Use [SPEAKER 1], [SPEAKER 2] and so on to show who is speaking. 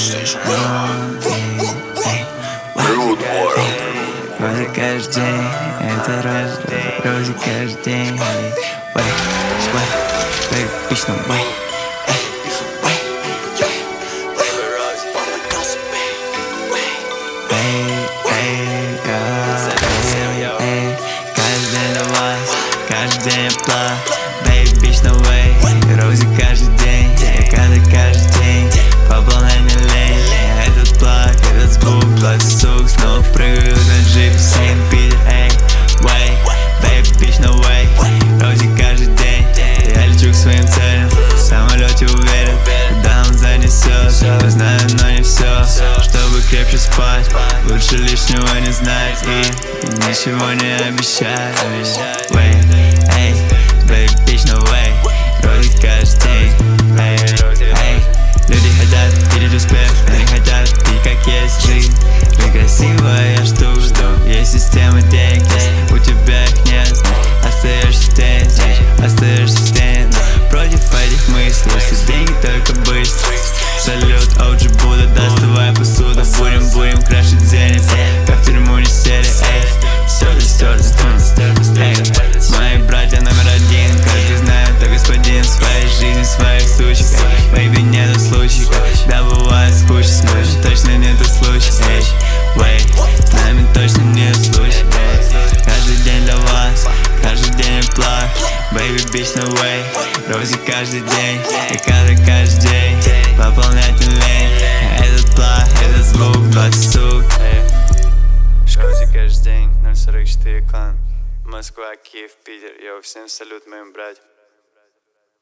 [SPEAKER 1] Рози каждый день, это Рози каждый день. Пишно, каждый день для вас, каждый день план. Baby, bitch, no way. Рози каждый день, каждый день. Пополнение лень, этот плак, этот звук. 20 сук снова прыгают на джип. Сент-Питер, эй, way. Baby, bitch, no way. Рози каждый день, я лечу к своим целям. В самолете уверен, куда он занесет. Знаю, но не все, чтобы крепче спать. Лучше лишнего не знать и ничего не обещать. Эй, baby, bitch, no way. Рози каждый день. Эй, люди хотят видеть успех, но не хотят пить, как есть жизнь. Ты красивая штука, есть система денег, есть у тебя их нет. Остаешься в тени, против этих мыслей. Если деньги только быстро. Салют, OG Buddha, доставай посуду. Будем крашить зенит, как в тюрьму не сели. Эй, стерли. Эй, мои братья номер один. Каждый знает, кто господин в своей жизни, своих сучек. Baby, нету случаев, когда бывает скучно. С нами точно нету случаев. Эй, с нами точно нету случаев. Каждый день для вас, каждый день план. Baby, bitch, no way. Рози каждый день, и каждый день. Пополнять не лень, этот план, этот звук, 20 сук. Рози каждый день, 044 клан. Москва, Киев, Питер. Йоу, всем салют моим братьям.